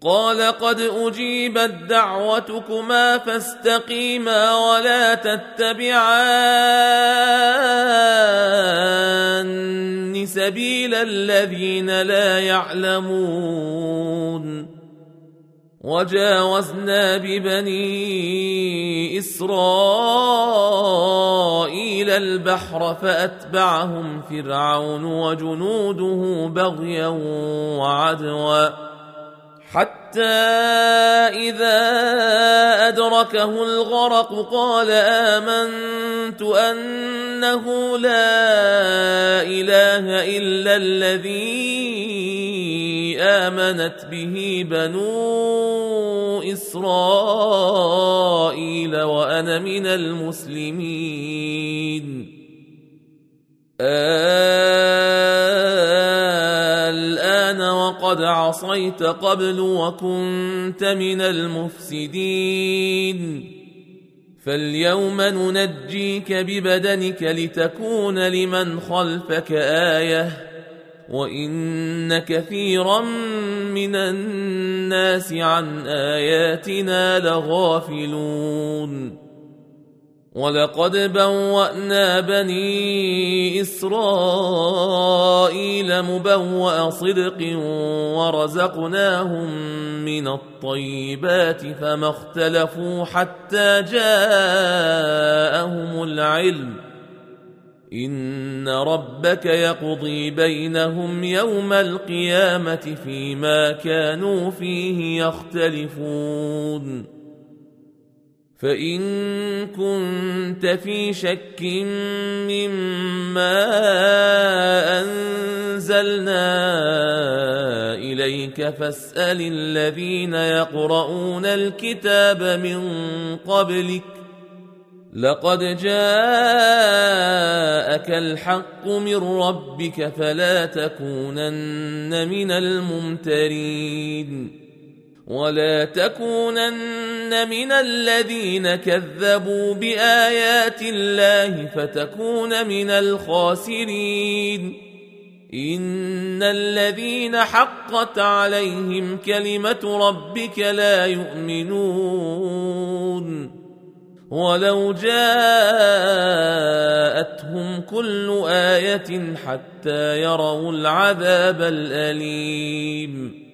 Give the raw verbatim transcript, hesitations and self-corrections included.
قال قد أجيبت دعوتكما فاستقيما ولا تتبعان سبيل الذين لا يعلمون وجاوزنا ببني إسرائيل البحر فأتبعهم فرعون وجنوده بغيا وعدوا حتى إذا أدركه الغرق قال آمنت أنه لا إله إلا الذي آمنت به بنو إسرائيل وأنا من المسلمين الآن وقد عصيت قبل وكنت من المفسدين فاليوم ننجيك ببدنك لتكون لمن خلفك آية وإن كثيرا من الناس عن آياتنا لغافلون ولقد بوأنا بني إسرائيل مبوأ صدق ورزقناهم من الطيبات فما اختلفوا حتى جاءهم العلم إن ربك يقضي بينهم يوم القيامة فيما كانوا فيه يختلفون فإن كنت في شك مما أنزلنا إليك فاسأل الذين يقرؤون الكتاب من قبلك لقد جاءك الحق من ربك فلا تكونن من الممترين ولا تكونن من الذين كذبوا بآيات الله فتكون من الخاسرين إن الذين حقت عليهم كلمة ربك لا يؤمنون ولو جاءتهم كل آية حتى يروا العذاب الأليم